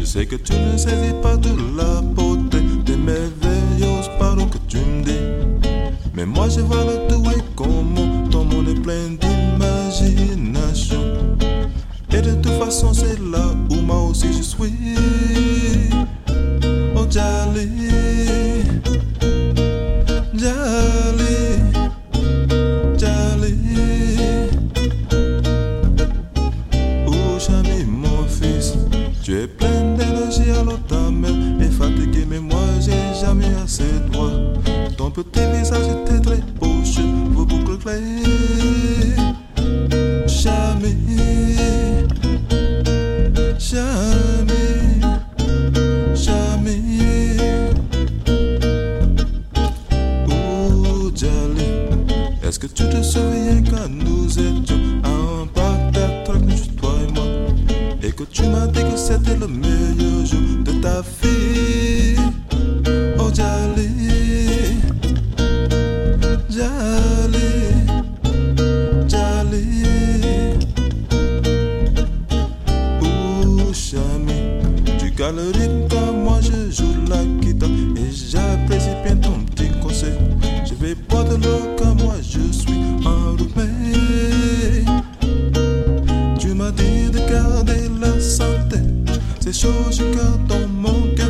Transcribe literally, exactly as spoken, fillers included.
sais que tu ne saisis pas toute la beauté des merveilleuses paroles que tu me dis. Mais moi je vois le tout et comment ton monde est plein d'imagination. Et de toute façon c'est là où moi aussi je suis. Oh Jali, Jali, Jali. Oh Jami mon fils, tu es plein d'énergie alors ta mère est fatiguée, mais moi j'ai jamais assez de toi. Ton petit visage était très beau, cheveux boucles clairs. Jamais, jamais, jamais. Oh Jali, est-ce que tu te souviens quand nous étions à un parc d'attractions, juste toi et moi, et que tu m'as dit que c'était le meilleur jour de ta vie? Oh Jali, Jali, Jali. Oh Chami, tu cales le rythme comme moi je joue la guitare, et j'apprécie bien ton petit conseil. Je vais boire de l'eau comme moi je suis enrhumé. Tu m'as dit de garder la santé, c'est chaud, je garde dans mon cœur.